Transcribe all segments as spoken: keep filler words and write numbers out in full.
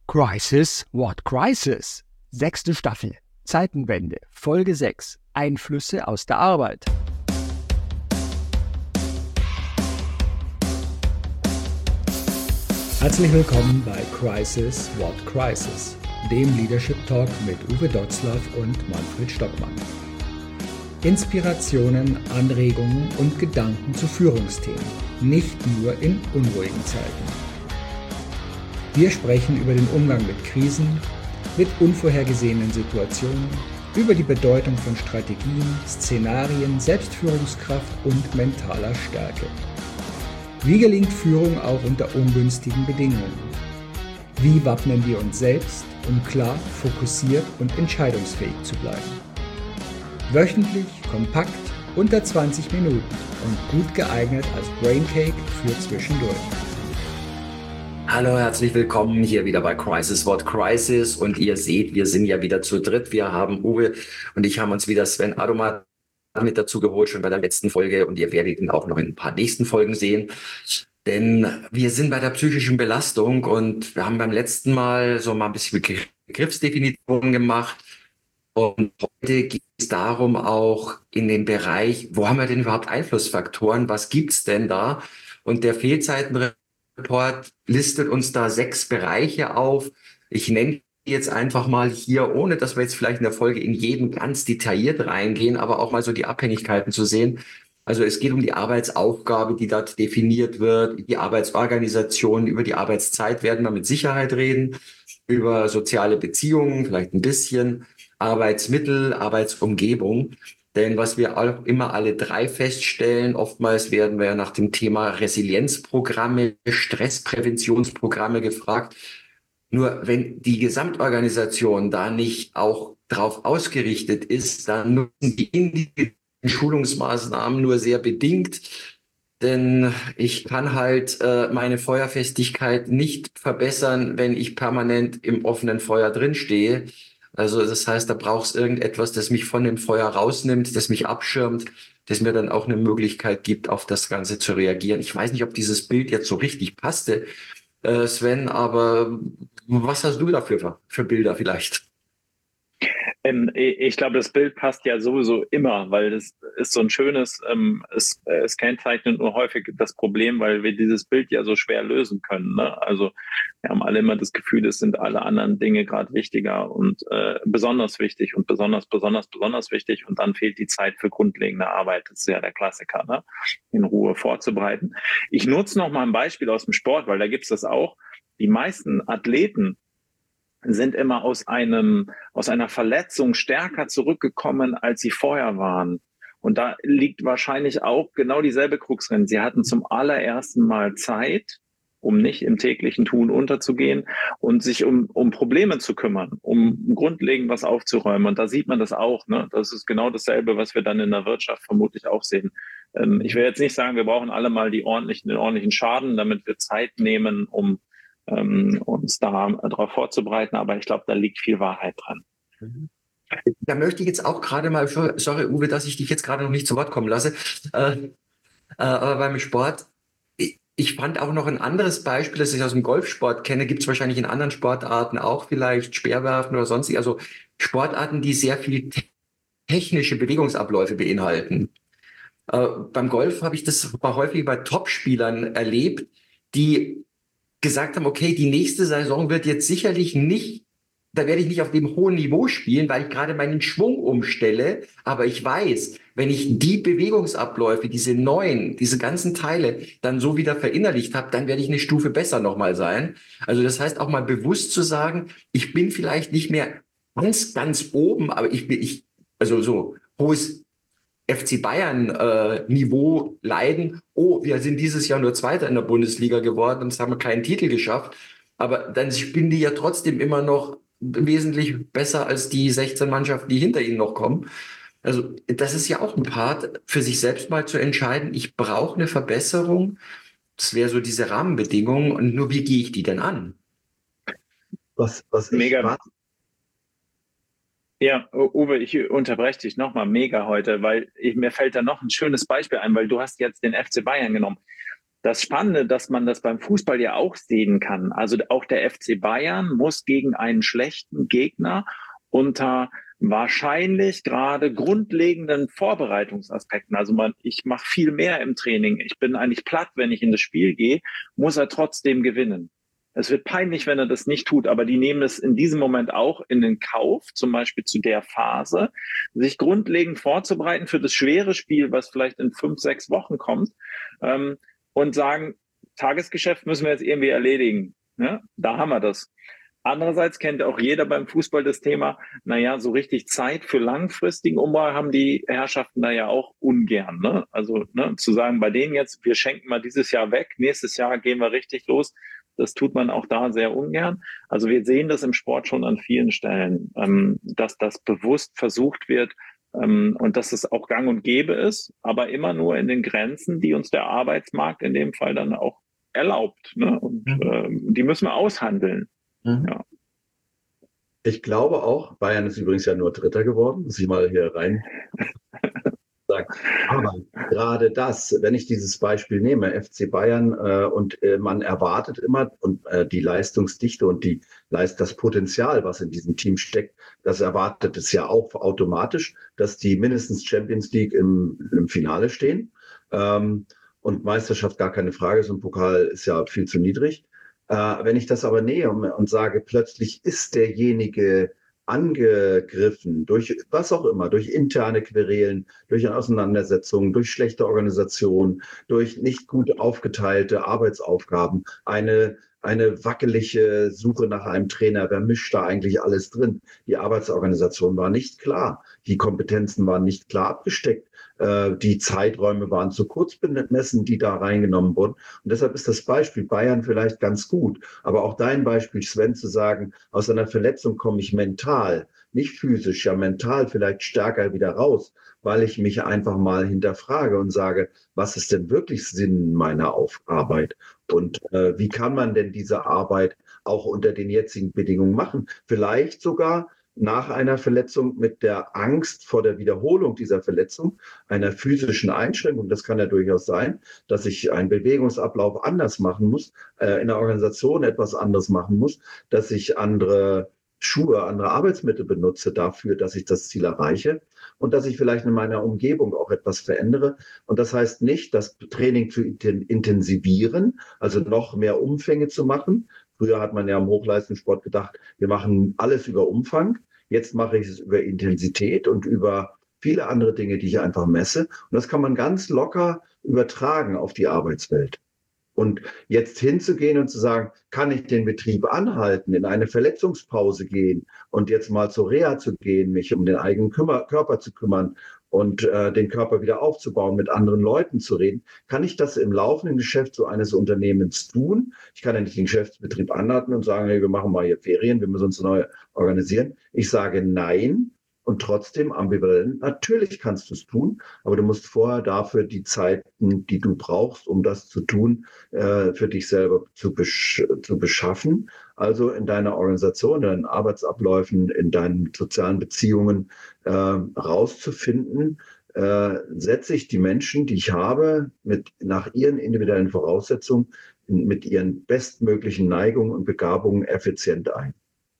Crisis, what crisis? Sechste Staffel, Zeitenwende, Folge sechs, Einflüsse aus der Arbeit. Herzlich willkommen bei Crisis, what crisis? Dem Leadership Talk mit Uwe Dotzlaff und Manfred Stockmann. Inspirationen, Anregungen und Gedanken zu Führungsthemen, nicht nur in unruhigen Zeiten. Wir sprechen über den Umgang mit Krisen, mit unvorhergesehenen Situationen, über die Bedeutung von Strategien, Szenarien, Selbstführungskraft und mentaler Stärke. Wie gelingt Führung auch unter ungünstigen Bedingungen? Wie wappnen wir uns selbst, um klar, fokussiert und entscheidungsfähig zu bleiben? Wöchentlich, kompakt, unter zwanzig Minuten und gut geeignet als Braincake für zwischendurch. Hallo, herzlich willkommen hier wieder bei Crisis, what crisis? Und ihr seht, wir sind ja wieder zu dritt. Wir haben Uwe und ich haben uns wieder Sven Adomat mit dazu geholt, schon bei der letzten Folge. Und ihr werdet ihn auch noch in ein paar nächsten Folgen sehen. Denn wir sind bei der psychischen Belastung und wir haben beim letzten Mal so mal ein bisschen Begriffsdefinitionen gemacht. Und heute geht es darum auch in dem Bereich, wo haben wir denn überhaupt Einflussfaktoren? Was gibt's denn da? Und der Fehlzeitenreport listet uns da sechs Bereiche auf. Ich nenne die jetzt einfach mal hier, ohne dass wir jetzt vielleicht in der Folge in jeden ganz detailliert reingehen, aber auch mal so die Abhängigkeiten zu sehen. Also es geht um die Arbeitsaufgabe, die dort definiert wird, die Arbeitsorganisation, über die Arbeitszeit werden wir mit Sicherheit reden, über soziale Beziehungen vielleicht ein bisschen, Arbeitsmittel, Arbeitsumgebung. Denn was wir auch immer alle drei feststellen, oftmals werden wir ja nach dem Thema Resilienzprogramme, Stresspräventionsprogramme gefragt. Nur wenn die Gesamtorganisation da nicht auch drauf ausgerichtet ist, dann nutzen die individuellen Schulungsmaßnahmen nur sehr bedingt. Denn ich kann halt äh, meine Feuerfestigkeit nicht verbessern, wenn ich permanent im offenen Feuer drinstehe. Also das heißt, da braucht es irgendetwas, das mich von dem Feuer rausnimmt, das mich abschirmt, das mir dann auch eine Möglichkeit gibt, auf das Ganze zu reagieren. Ich weiß nicht, ob dieses Bild jetzt so richtig passte, äh, Sven, aber was hast du dafür für, für Bilder vielleicht? Ähm, ich glaube, das Bild passt ja sowieso immer, weil das ist so ein schönes, ähm, es, es kennzeichnet nur häufig das Problem, weil wir dieses Bild ja so schwer lösen können. Ne? Also wir haben alle immer das Gefühl, es sind alle anderen Dinge gerade wichtiger und äh, besonders wichtig und besonders, besonders, besonders wichtig und dann fehlt die Zeit für grundlegende Arbeit. Das ist ja der Klassiker, ne? In Ruhe vorzubereiten. Ich nutze noch mal ein Beispiel aus dem Sport, weil da gibt es das auch. Die meisten Athleten sind immer aus einem, aus einer Verletzung stärker zurückgekommen, als sie vorher waren. Und da liegt wahrscheinlich auch genau dieselbe Krux drin. Sie hatten zum allerersten Mal Zeit, um nicht im täglichen Tun unterzugehen und sich um, um Probleme zu kümmern, um grundlegend was aufzuräumen. Und da sieht man das auch, ne? Das ist genau dasselbe, was wir dann in der Wirtschaft vermutlich auch sehen. Ähm, ich will jetzt nicht sagen, wir brauchen alle mal die ordentlichen, den ordentlichen Schaden, damit wir Zeit nehmen, um Um, uns da darauf vorzubereiten, aber ich glaube, da liegt viel Wahrheit dran. Da möchte ich jetzt auch gerade mal, sorry Uwe, dass ich dich jetzt gerade noch nicht zu Wort kommen lasse, äh, äh, aber beim Sport, ich, ich fand auch noch ein anderes Beispiel, das ich aus dem Golfsport kenne, gibt es wahrscheinlich in anderen Sportarten auch vielleicht, Speerwerfen oder sonstig, also Sportarten, die sehr viel technische Bewegungsabläufe beinhalten. Äh, beim Golf habe ich das häufig bei Topspielern erlebt, die gesagt haben, okay, die nächste Saison wird jetzt sicherlich nicht, da werde ich nicht auf dem hohen Niveau spielen, weil ich gerade meinen Schwung umstelle, aber ich weiß, wenn ich die Bewegungsabläufe, diese neuen, diese ganzen Teile dann so wieder verinnerlicht habe, dann werde ich eine Stufe besser nochmal sein. Also das heißt auch mal bewusst zu sagen, ich bin vielleicht nicht mehr ganz, ganz oben, aber ich bin, ich, also so hohes F C Bayern äh, Niveau leiden. Oh, wir sind dieses Jahr nur Zweiter in der Bundesliga geworden und haben keinen Titel geschafft. Aber dann spielen die ja trotzdem immer noch wesentlich besser als die sechzehn Mannschaften, die hinter ihnen noch kommen. Also das ist ja auch ein Part, für sich selbst mal zu entscheiden, ich brauche eine Verbesserung. Das wäre so diese Rahmenbedingungen. Und nur wie gehe ich die denn an? Was, was ich Mega. mache. Ja, Uwe, ich unterbreche dich nochmal mega heute, weil ich, mir fällt da noch ein schönes Beispiel ein, weil du hast jetzt den F C Bayern genommen. das Spannende, dass man das beim Fußball ja auch sehen kann. Also auch der F C Bayern muss gegen einen schlechten Gegner unter wahrscheinlich gerade grundlegenden Vorbereitungsaspekten, also man, ich mache viel mehr im Training, ich bin eigentlich platt, wenn ich in das Spiel gehe, muss er trotzdem gewinnen. Es wird peinlich, wenn er das nicht tut, aber die nehmen es in diesem Moment auch in den Kauf, zum Beispiel zu der Phase, sich grundlegend vorzubereiten für das schwere Spiel, was vielleicht in fünf, sechs Wochen kommt, ähm, und sagen, Tagesgeschäft müssen wir jetzt irgendwie erledigen. Ja, da haben wir das. Andererseits kennt auch jeder beim Fußball das Thema, naja, so richtig Zeit für langfristigen Umbau haben die Herrschaften da ja auch ungern. Ne? Also ne, zu sagen, bei denen jetzt, wir schenken mal dieses Jahr weg, nächstes Jahr gehen wir richtig los, das tut man auch da sehr ungern. Also wir sehen das im Sport schon an vielen Stellen, ähm, dass das bewusst versucht wird, ähm, und dass es auch gang und gäbe ist, aber immer nur in den Grenzen, die uns der Arbeitsmarkt in dem Fall dann auch erlaubt. Ne? Und mhm. ähm, die müssen wir aushandeln. Mhm. Ja. Ich glaube auch, Bayern ist übrigens ja nur Dritter geworden, muss ich mal hier rein sagen. Aber gerade das, wenn ich dieses Beispiel nehme, F C Bayern, äh, und äh, man erwartet immer, und äh, die Leistungsdichte und die Leist das Potenzial, was in diesem Team steckt, das erwartet es ja auch automatisch, dass die mindestens Champions League im, im Finale stehen. Ähm, und Meisterschaft gar keine Frage, so ein Pokal ist ja viel zu niedrig. Äh, wenn ich das aber nähe und, und sage, plötzlich ist derjenige angegriffen durch was auch immer, durch interne Querelen, durch Auseinandersetzungen, durch schlechte Organisation, durch nicht gut aufgeteilte Arbeitsaufgaben, eine eine wackelige Suche nach einem Trainer. Wer mischt da eigentlich alles drin? Die Arbeitsorganisation war nicht klar. Die Kompetenzen waren nicht klar abgesteckt. Äh, die Zeiträume waren zu kurz bemessen, die da reingenommen wurden. Und deshalb ist das Beispiel Bayern vielleicht ganz gut. Aber auch dein Beispiel, Sven, zu sagen, aus einer Verletzung komme ich mental, nicht physisch, ja mental vielleicht stärker wieder raus, weil ich mich einfach mal hinterfrage und sage, was ist denn wirklich Sinn meiner Arbeit? Und äh, wie kann man denn diese Arbeit auch unter den jetzigen Bedingungen machen? Vielleicht sogar nach einer Verletzung mit der Angst vor der Wiederholung dieser Verletzung, einer physischen Einschränkung. Das kann ja durchaus sein, dass ich einen Bewegungsablauf anders machen muss, äh, in der Organisation etwas anderes machen muss, dass ich andere Schuhe, andere Arbeitsmittel benutze dafür, dass ich das Ziel erreiche und dass ich vielleicht in meiner Umgebung auch etwas verändere. Und das heißt nicht, das Training zu intensivieren, also noch mehr Umfänge zu machen. Früher hat man ja im Hochleistungssport gedacht, wir machen alles über Umfang. Jetzt mache ich es über Intensität und über viele andere Dinge, die ich einfach messe. Und das kann man ganz locker übertragen auf die Arbeitswelt. Und jetzt hinzugehen und zu sagen, kann ich den Betrieb anhalten, in eine Verletzungspause gehen und jetzt mal zur Reha zu gehen, mich um den eigenen Kümmer- Körper zu kümmern und äh, den Körper wieder aufzubauen, mit anderen Leuten zu reden, kann ich das im laufenden Geschäft so eines Unternehmens tun? Ich kann ja nicht den Geschäftsbetrieb anhalten und sagen, hey, wir machen mal hier Ferien, wir müssen uns neu organisieren. Ich sage nein. Und trotzdem ambivalent, natürlich kannst du es tun, aber du musst vorher dafür die Zeiten, die du brauchst, um das zu tun, äh, für dich selber zu, besch zu beschaffen. Also in deiner Organisation, in deinen Arbeitsabläufen, in deinen sozialen Beziehungen äh, rauszufinden, äh, setze ich die Menschen, die ich habe, mit nach ihren individuellen Voraussetzungen, mit ihren bestmöglichen Neigungen und Begabungen effizient ein.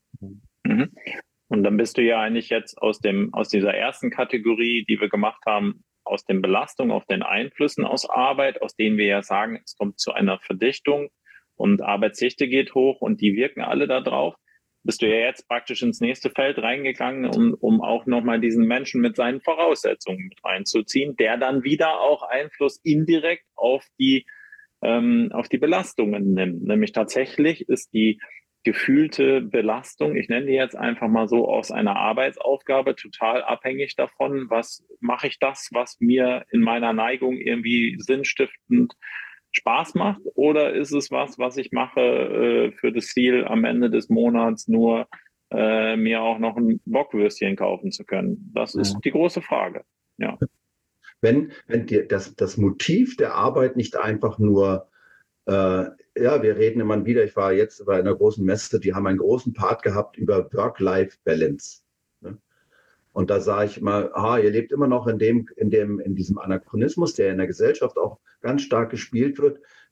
Mhm. Und dann bist du ja eigentlich jetzt aus dem, aus dieser ersten Kategorie, die wir gemacht haben, aus den Belastungen, auf den Einflüssen aus Arbeit, aus denen wir ja sagen, es kommt zu einer Verdichtung und Arbeitsdichte geht hoch und die wirken alle da drauf, bist du ja jetzt praktisch ins nächste Feld reingegangen, um, um auch nochmal diesen Menschen mit seinen Voraussetzungen mit reinzuziehen, der dann wieder auch Einfluss indirekt auf die, ähm, auf die Belastungen nimmt. Nämlich tatsächlich ist die gefühlte Belastung, ich nenne die jetzt einfach mal so, aus einer Arbeitsaufgabe total abhängig davon, was mache ich das, was mir in meiner Neigung irgendwie sinnstiftend Spaß macht, oder ist es was, was ich mache äh, für das Ziel, am Ende des Monats nur äh, mir auch noch ein Bockwürstchen kaufen zu können? Das ist ja die große Frage. Ja. Wenn, wenn dir das, das Motiv der Arbeit nicht einfach nur Äh, ja, wir reden immer wieder, ich war jetzt bei einer großen Messe, die haben einen großen Part gehabt über Work-Life-Balance. Ne? Und da sage ich mal, aha, ihr lebt immer noch in dem, in dem, in diesem Anachronismus, der in der Gesellschaft auch ganz stark gespielt wird.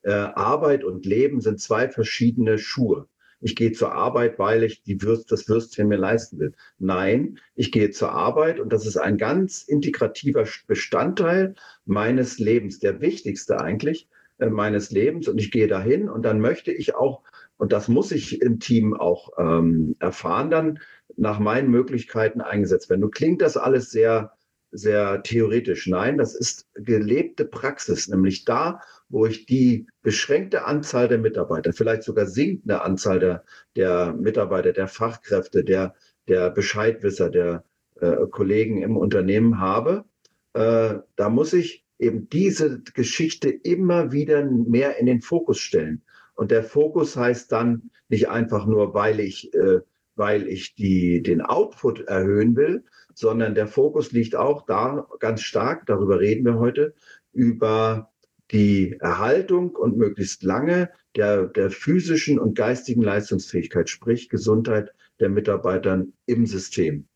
äh, Arbeit und Leben sind zwei verschiedene Schuhe. Ich gehe zur Arbeit, weil ich die Würst, das Würstchen mir leisten will. Nein, ich gehe zur Arbeit und das ist ein ganz integrativer Bestandteil meines Lebens, der wichtigste eigentlich äh, meines Lebens. Und ich gehe dahin und dann möchte ich auch, und das muss ich im Team auch ähm, erfahren, dann nach meinen Möglichkeiten eingesetzt werden. Nun klingt das alles sehr, sehr theoretisch. Nein, das ist gelebte Praxis, nämlich da, wo ich die beschränkte Anzahl der Mitarbeiter, vielleicht sogar sinkende Anzahl der, der Mitarbeiter, der Fachkräfte, der, der Bescheidwisser, der äh, Kollegen im Unternehmen habe, äh, da muss ich eben diese Geschichte immer wieder mehr in den Fokus stellen. Und der Fokus heißt dann nicht einfach nur, weil ich, äh, weil ich die, den Output erhöhen will, sondern der Fokus liegt auch da ganz stark, darüber reden wir heute, über die Erhaltung und möglichst lange der, der physischen und geistigen Leistungsfähigkeit, sprich Gesundheit der Mitarbeiter im System.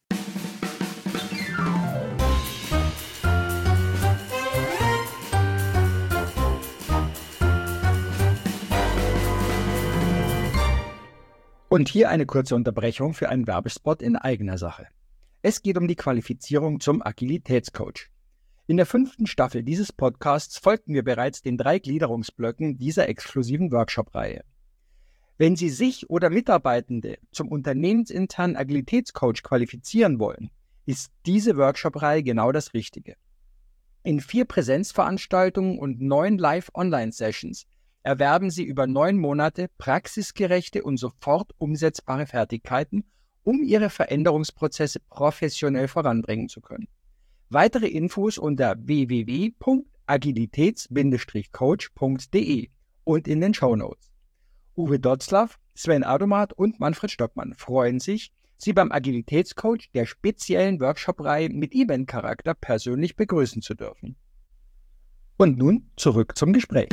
Und hier eine kurze Unterbrechung für einen Werbespot in eigener Sache. Es geht um die Qualifizierung zum Agilitätscoach. In der fünften Staffel dieses Podcasts folgten wir bereits den drei Gliederungsblöcken dieser exklusiven Workshop-Reihe. Wenn Sie sich oder Mitarbeitende zum unternehmensinternen Agilitätscoach qualifizieren wollen, ist diese Workshop-Reihe genau das Richtige. In vier Präsenzveranstaltungen und neun Live-Online-Sessions erwerben Sie über neun Monate praxisgerechte und sofort umsetzbare Fertigkeiten, um Ihre Veränderungsprozesse professionell voranbringen zu können. Weitere Infos unter w w w punkt agilitäts coach punkt d e und in den Shownotes. Uwe Dotzlaff, Sven Adomat und Manfred Stockmann freuen sich, Sie beim Agilitätscoach der speziellen Workshop-Reihe mit Event-Charakter persönlich begrüßen zu dürfen. Und nun zurück zum Gespräch.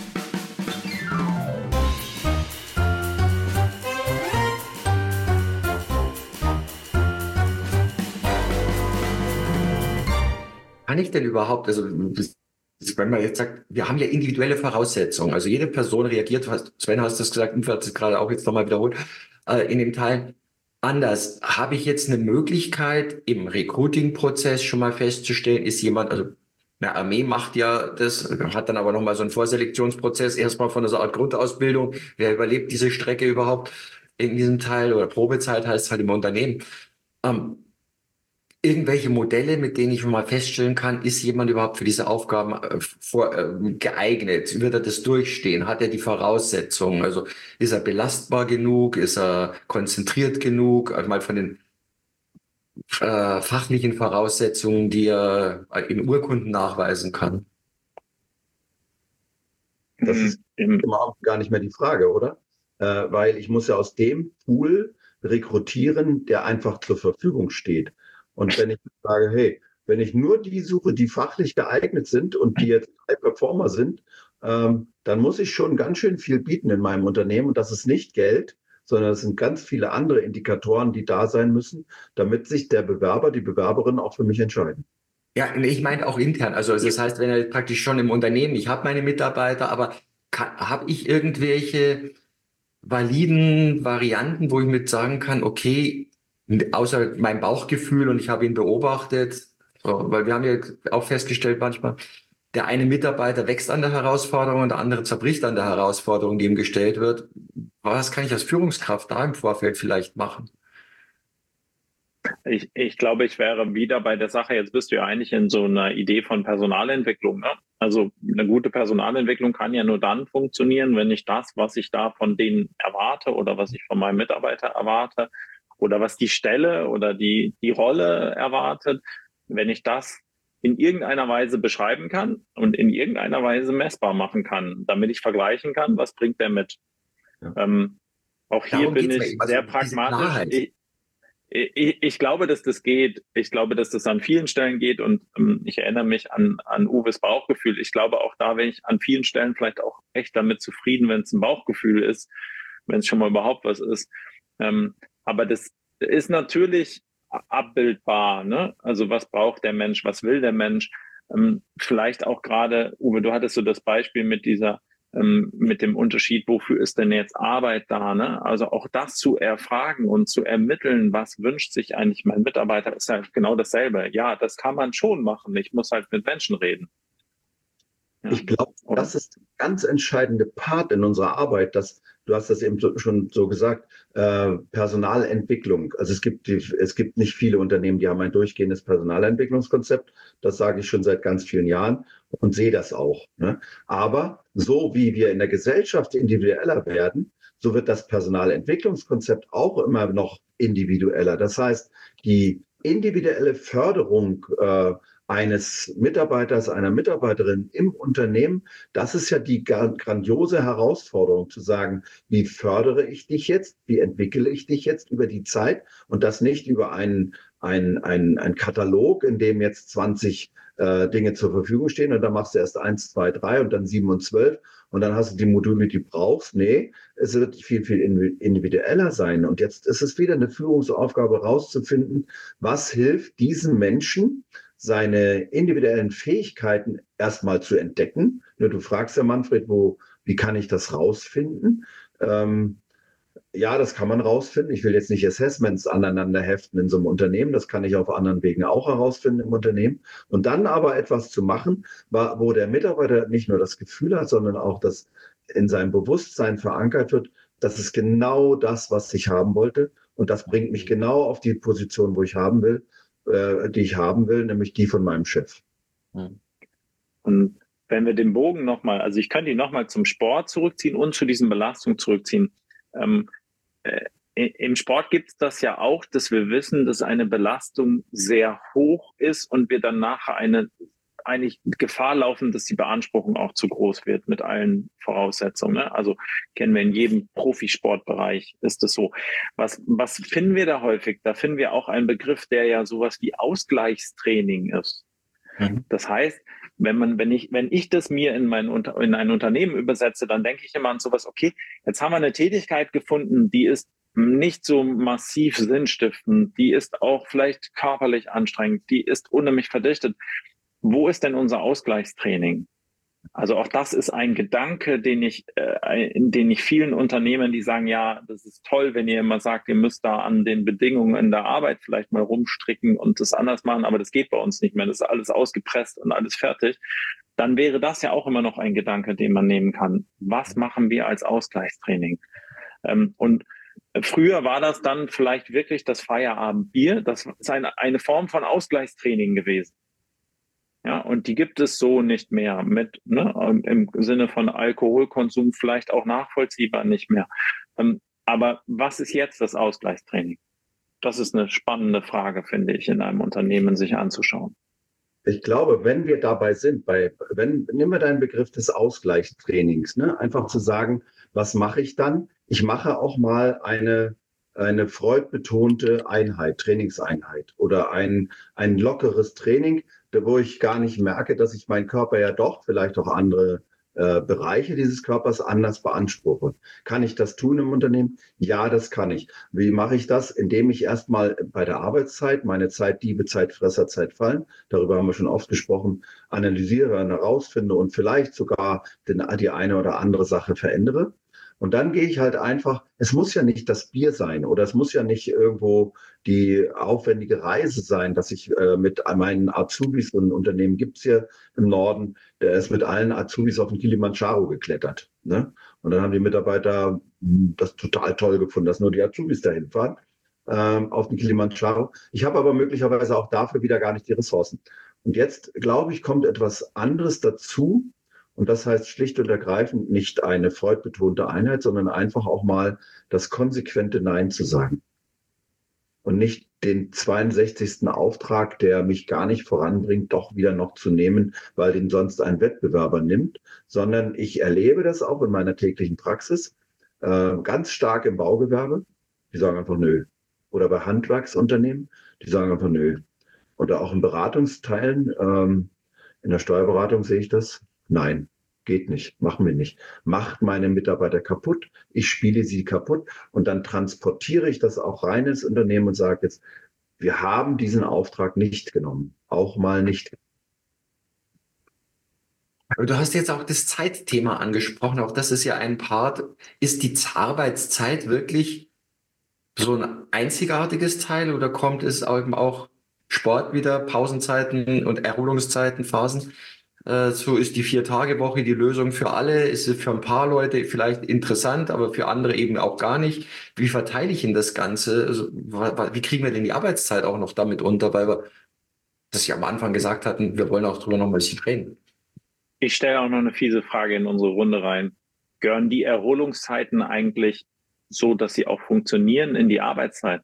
Kann ich denn überhaupt, also wenn man jetzt sagt, wir haben ja individuelle Voraussetzungen, also jede Person reagiert, Sven hast das gesagt, Uwe hat es gerade auch jetzt nochmal wiederholt, äh, in dem Teil anders. Habe ich jetzt eine Möglichkeit, im Recruiting-Prozess schon mal festzustellen, ist jemand, also eine Armee macht ja das, hat dann aber nochmal so einen Vorselektionsprozess, erstmal von so einer Art Grundausbildung, wer überlebt diese Strecke überhaupt in diesem Teil, oder Probezeit heißt es halt im Unternehmen. Ähm, Irgendwelche Modelle, mit denen ich schon mal feststellen kann, ist jemand überhaupt für diese Aufgaben äh, vor, äh, geeignet? Wird er das durchstehen? Hat er die Voraussetzungen? Also ist er belastbar genug? Ist er konzentriert genug? Also mal von den äh, fachlichen Voraussetzungen, die er in Urkunden nachweisen kann. Das ist überhaupt gar nicht mehr die Frage, oder? Äh, weil ich muss ja aus dem Pool rekrutieren, der einfach zur Verfügung steht. Und wenn ich sage, hey, wenn ich nur die suche, die fachlich geeignet sind und die jetzt High Performer sind, ähm, dann muss ich schon ganz schön viel bieten in meinem Unternehmen. Und das ist nicht Geld, sondern es sind ganz viele andere Indikatoren, die da sein müssen, damit sich der Bewerber, die Bewerberin auch für mich entscheiden. Ja, ich meine auch intern. Also das heißt, wenn er praktisch schon im Unternehmen, ich habe meine Mitarbeiter, aber habe ich irgendwelche validen Varianten, wo ich mit sagen kann, okay, außer mein Bauchgefühl und ich habe ihn beobachtet, so, weil wir haben ja auch festgestellt manchmal, der eine Mitarbeiter wächst an der Herausforderung und der andere zerbricht an der Herausforderung, die ihm gestellt wird. Was kann ich als Führungskraft da im Vorfeld vielleicht machen? Ich, ich glaube, ich wäre wieder bei der Sache, jetzt bist du ja eigentlich in so einer Idee von Personalentwicklung. Ne? Also eine gute Personalentwicklung kann ja nur dann funktionieren, wenn ich das, was ich da von denen erwarte oder was ich von meinem Mitarbeiter erwarte, oder was die Stelle oder die, die Rolle erwartet, wenn ich das in irgendeiner Weise beschreiben kann und in irgendeiner Weise messbar machen kann, damit ich vergleichen kann, was bringt der mit. Ja. Ähm, auch hier Darum bin ich sehr pragmatisch. Ich, ich, ich glaube, dass das geht. Ich glaube, dass das an vielen Stellen geht und ähm, ich erinnere mich an, an Uwes Bauchgefühl. Ich glaube auch da bin ich an vielen Stellen vielleicht auch echt damit zufrieden, wenn es ein Bauchgefühl ist, wenn es schon mal überhaupt was ist. Ähm, Aber das ist natürlich abbildbar, ne? Also was braucht der Mensch, was will der Mensch? Ähm, vielleicht auch gerade, Uwe, du hattest so das Beispiel mit dieser ähm, mit dem Unterschied, wofür ist denn jetzt Arbeit da, ne? Also auch das zu erfragen und zu ermitteln, was wünscht sich eigentlich mein Mitarbeiter, ist halt genau dasselbe. Ja, das kann man schon machen. Ich muss halt mit Menschen reden. Ja. Ich glaube, das ist ein ganz entscheidende Part in unserer Arbeit, dass, du hast das eben so, schon so gesagt, äh, Personalentwicklung. Also es gibt, die, es gibt nicht viele Unternehmen, die haben ein durchgehendes Personalentwicklungskonzept. Das sage ich schon seit ganz vielen Jahren und sehe das auch. Ne? Aber so wie wir in der Gesellschaft individueller werden, so wird das Personalentwicklungskonzept auch immer noch individueller. Das heißt, die individuelle Förderung äh, eines Mitarbeiters, einer Mitarbeiterin im Unternehmen, das ist ja die grandiose Herausforderung, zu sagen, wie fördere ich dich jetzt, wie entwickle ich dich jetzt über die Zeit und das nicht über einen, einen, einen, einen Katalog, in dem jetzt zwanzig äh, Dinge zur Verfügung stehen und dann machst du erst eins, zwei, drei und dann sieben und zwölf und dann hast du die Module, die du brauchst. Nee, es wird viel, viel individueller sein und jetzt ist es wieder eine Führungsaufgabe rauszufinden, was hilft diesen Menschen, seine individuellen Fähigkeiten erstmal zu entdecken. Du fragst ja, Manfred, wo, wie kann ich das rausfinden? Ähm, ja, das kann man rausfinden. Ich will jetzt nicht Assessments aneinander heften in so einem Unternehmen. Das kann ich auf anderen Wegen auch herausfinden im Unternehmen. Und dann aber etwas zu machen, wo der Mitarbeiter nicht nur das Gefühl hat, sondern auch das in seinem Bewusstsein verankert wird, das ist genau das, was ich haben wollte. Und das bringt mich genau auf die Position, wo ich haben will. Die ich haben will, nämlich die von meinem Chef. Und wenn wir den Bogen nochmal, also ich könnte ihn nochmal zum Sport zurückziehen und zu diesen Belastungen zurückziehen. Ähm, äh, im Sport gibt es das ja auch, dass wir wissen, dass eine Belastung sehr hoch ist und wir dann nachher eine eigentlich Gefahr laufen, dass die Beanspruchung auch zu groß wird mit allen Voraussetzungen. Ne? Also kennen wir in jedem Profisportbereich ist das so. Was, was finden wir da häufig? Da finden wir auch einen Begriff, der ja sowas wie Ausgleichstraining ist. Mhm. Das heißt, wenn man, wenn ich, wenn ich das mir in mein in ein Unternehmen übersetze, dann denke ich immer an sowas, okay, jetzt haben wir eine Tätigkeit gefunden, die ist nicht so massiv sinnstiftend, die ist auch vielleicht körperlich anstrengend, die ist unheimlich verdichtet. Wo ist denn unser Ausgleichstraining? Also auch das ist ein Gedanke, den ich, äh, den ich vielen Unternehmen, die sagen, ja, das ist toll, wenn ihr immer sagt, ihr müsst da an den Bedingungen in der Arbeit vielleicht mal rumstricken und das anders machen, aber das geht bei uns nicht mehr. Das ist alles ausgepresst und alles fertig. Dann wäre das ja auch immer noch ein Gedanke, den man nehmen kann. Was machen wir als Ausgleichstraining? Ähm, und früher war das dann vielleicht wirklich das Feierabendbier. Das ist eine, eine Form von Ausgleichstraining gewesen. Ja, und die gibt es so nicht mehr mit, ne, im Sinne von Alkoholkonsum vielleicht auch nachvollziehbar nicht mehr. Ähm, aber was ist jetzt das Ausgleichstraining? Das ist eine spannende Frage, finde ich, in einem Unternehmen sich anzuschauen. Ich glaube, wenn wir dabei sind, bei, wenn, nimm mal deinen Begriff des Ausgleichstrainings, ne, einfach zu sagen, was mache ich dann? Ich mache auch mal eine eine freudbetonte Einheit, Trainingseinheit oder ein, ein lockeres Training, wo ich gar nicht merke, dass ich meinen Körper ja doch vielleicht auch andere äh, Bereiche dieses Körpers anders beanspruche. Kann ich das tun im Unternehmen? Ja, das kann ich. Wie mache ich das? Indem ich erstmal bei der Arbeitszeit, meine Zeit, Diebe, Zeitfresser, Zeit fallen, darüber haben wir schon oft gesprochen, analysiere, herausfinde und vielleicht sogar den, die eine oder andere Sache verändere. Und dann gehe ich halt einfach, es muss ja nicht das Bier sein oder es muss ja nicht irgendwo die aufwendige Reise sein, dass ich äh, mit meinen Azubis, und ein Unternehmen gibt's hier im Norden, der ist mit allen Azubis auf den Kilimanjaro geklettert. Ne? Und dann haben die Mitarbeiter das total toll gefunden, dass nur die Azubis dahin fahren ähm, auf den Kilimanjaro. Ich habe aber möglicherweise auch dafür wieder gar nicht die Ressourcen. Und jetzt, glaube ich, kommt etwas anderes dazu. Und das heißt schlicht und ergreifend nicht eine freudbetonte Einheit, sondern einfach auch mal das konsequente Nein zu sagen. Und nicht den zweiundsechzigsten Auftrag, der mich gar nicht voranbringt, doch wieder noch zu nehmen, weil den sonst ein Wettbewerber nimmt, sondern ich erlebe das auch in meiner täglichen Praxis, äh, ganz stark im Baugewerbe. Die sagen einfach nö. Oder bei Handwerksunternehmen, die sagen einfach nö. Oder auch in Beratungsteilen, ähm, in der Steuerberatung sehe ich das. Nein, geht nicht, machen wir nicht. Macht meine Mitarbeiter kaputt, ich spiele sie kaputt und dann transportiere ich das auch rein ins Unternehmen und sage jetzt, wir haben diesen Auftrag nicht genommen, auch mal nicht. Aber du hast jetzt auch das Zeitthema angesprochen. Auch das ist ja ein Part. Ist die Arbeitszeit wirklich so ein einzigartiges Teil oder kommt es eben auch Sport wieder, Pausenzeiten und Erholungszeiten, Phasen? Äh, so ist die Vier-Tage-Woche die Lösung für alle. Ist es für ein paar Leute vielleicht interessant, aber für andere eben auch gar nicht. Wie verteile ich denn das Ganze? Also, wie kriegen wir denn die Arbeitszeit auch noch damit unter? Weil wir das ja am Anfang gesagt hatten, wir wollen auch drüber noch mal ein bisschen reden. Ich stelle auch noch eine fiese Frage in unsere Runde rein. Gehören die Erholungszeiten eigentlich so, dass sie auch funktionieren in die Arbeitszeit?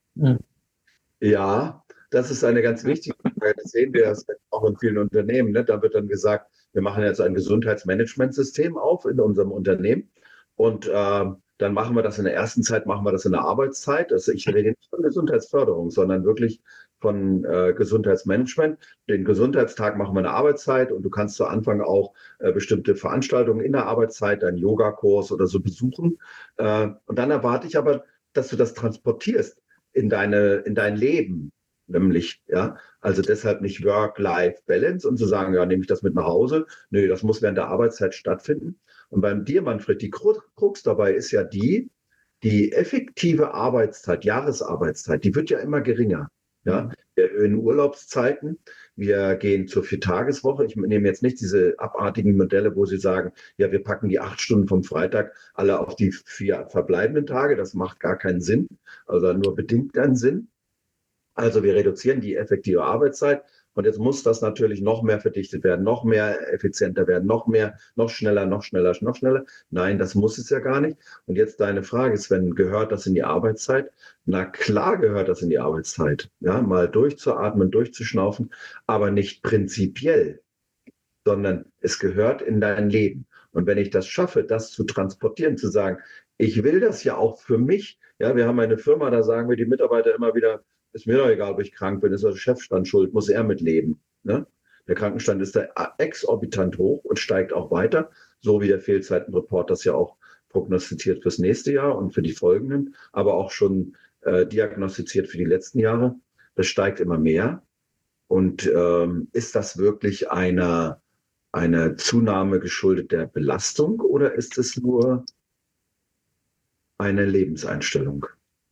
Ja, das ist eine ganz wichtige Frage. Das sehen wir auch in vielen Unternehmen. Ne? Da wird dann gesagt, wir machen jetzt ein Gesundheitsmanagementsystem auf in unserem Unternehmen. Und äh, dann machen wir das in der ersten Zeit, machen wir das in der Arbeitszeit. Also ich rede nicht von Gesundheitsförderung, sondern wirklich von äh, Gesundheitsmanagement. Den Gesundheitstag machen wir in der Arbeitszeit und du kannst zu Anfang auch äh, bestimmte Veranstaltungen in der Arbeitszeit, einen Yogakurs oder so besuchen. Äh, und dann erwarte ich aber, dass du das transportierst in deine, in dein Leben. Nämlich, ja, also deshalb nicht Work-Life-Balance und zu sagen, ja, nehme ich das mit nach Hause. Nö, das muss während der Arbeitszeit stattfinden. Und beim dir, Manfred, die Krux dabei ist ja die, die effektive Arbeitszeit, Jahresarbeitszeit, die wird ja immer geringer. Ja, wir erhöhen Urlaubszeiten, wir gehen zur Viertageswoche. Ich nehme jetzt nicht diese abartigen Modelle, wo Sie sagen, ja, wir packen die acht Stunden vom Freitag alle auf die vier verbleibenden Tage. Das macht gar keinen Sinn, also nur bedingt einen Sinn. Also wir reduzieren die effektive Arbeitszeit und jetzt muss das natürlich noch mehr verdichtet werden, noch mehr effizienter werden, noch mehr, noch schneller, noch schneller, noch schneller. Nein, das muss es ja gar nicht. Und jetzt deine Frage, Sven, gehört das in die Arbeitszeit? Na klar gehört das in die Arbeitszeit. Ja, mal durchzuatmen, durchzuschnaufen, aber nicht prinzipiell, sondern es gehört in dein Leben. Und wenn ich das schaffe, das zu transportieren, zu sagen, ich will das ja auch für mich. Ja, wir haben eine Firma, da sagen wir die Mitarbeiter immer wieder, ist mir doch egal, ob ich krank bin, ist der Chefstand schuld, muss er mitleben. Ne? Der Krankenstand ist da exorbitant hoch und steigt auch weiter, so wie der Fehlzeitenreport das ja auch prognostiziert fürs nächste Jahr und für die folgenden, aber auch schon äh, diagnostiziert für die letzten Jahre. Das steigt immer mehr. Und ähm, ist das wirklich eine, eine Zunahme geschuldet der Belastung oder ist es nur eine Lebenseinstellung?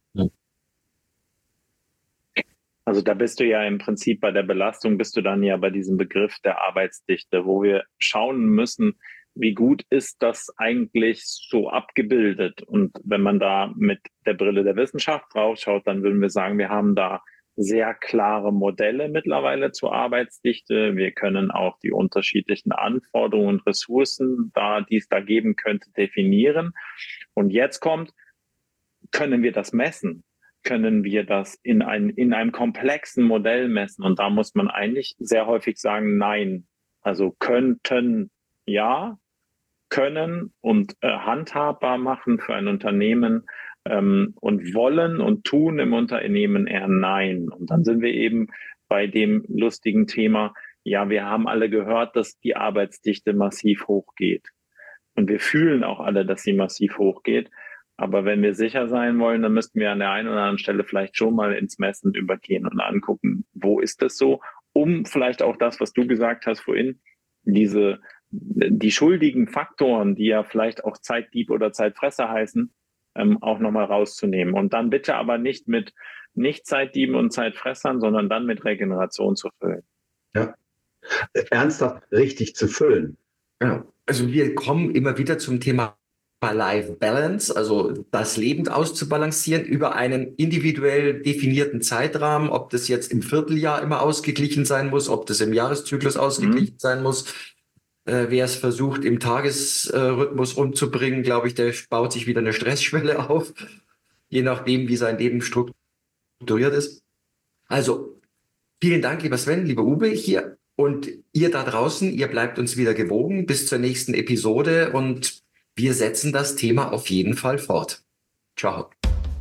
Also da bist du ja im Prinzip bei der Belastung, bist du dann ja bei diesem Begriff der Arbeitsdichte, wo wir schauen müssen, wie gut ist das eigentlich so abgebildet. Und wenn man da mit der Brille der Wissenschaft draufschaut, dann würden wir sagen, wir haben da sehr klare Modelle mittlerweile zur Arbeitsdichte. Wir können auch die unterschiedlichen Anforderungen und Ressourcen, da, die es da geben könnte, definieren. Und jetzt kommt, können wir das messen? Können wir das in, ein, in einem komplexen Modell messen? Und da muss man eigentlich sehr häufig sagen, nein. Also könnten ja, können und äh, handhabbar machen für ein Unternehmen ähm, und wollen und tun im Unternehmen eher nein. Und dann sind wir eben bei dem lustigen Thema, ja, wir haben alle gehört, dass die Arbeitsdichte massiv hochgeht. Und wir fühlen auch alle, dass sie massiv hochgeht. Aber wenn wir sicher sein wollen, dann müssten wir an der einen oder anderen Stelle vielleicht schon mal ins Messen übergehen und angucken, wo ist das so, um vielleicht auch das, was du gesagt hast vorhin, diese, die schuldigen Faktoren, die ja vielleicht auch Zeitdieb oder Zeitfresser heißen, ähm, auch nochmal rauszunehmen. Und dann bitte aber nicht mit nicht Zeitdieben und Zeitfressern, sondern dann mit Regeneration zu füllen. Ja, ernsthaft richtig zu füllen. Ja, also wir kommen immer wieder zum Thema Life Balance, also das Leben auszubalancieren über einen individuell definierten Zeitrahmen, ob das jetzt im Vierteljahr immer ausgeglichen sein muss, ob das im Jahreszyklus ausgeglichen mhm. sein muss. Äh, wer es versucht, im Tagesrhythmus umzubringen, glaube ich, der baut sich wieder eine Stressschwelle auf, je nachdem, wie sein Leben strukturiert ist. Also, vielen Dank, lieber Sven, lieber Uwe hier und ihr da draußen, ihr bleibt uns wieder gewogen bis zur nächsten Episode und wir setzen das Thema auf jeden Fall fort. Ciao.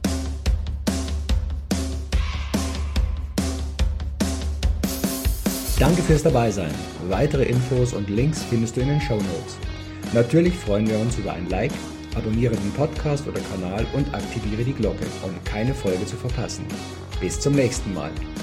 Danke fürs Dabeisein. Weitere Infos und Links findest du in den Shownotes. Natürlich freuen wir uns über ein Like, abonniere den Podcast oder Kanal und aktiviere die Glocke, um keine Folge zu verpassen. Bis zum nächsten Mal.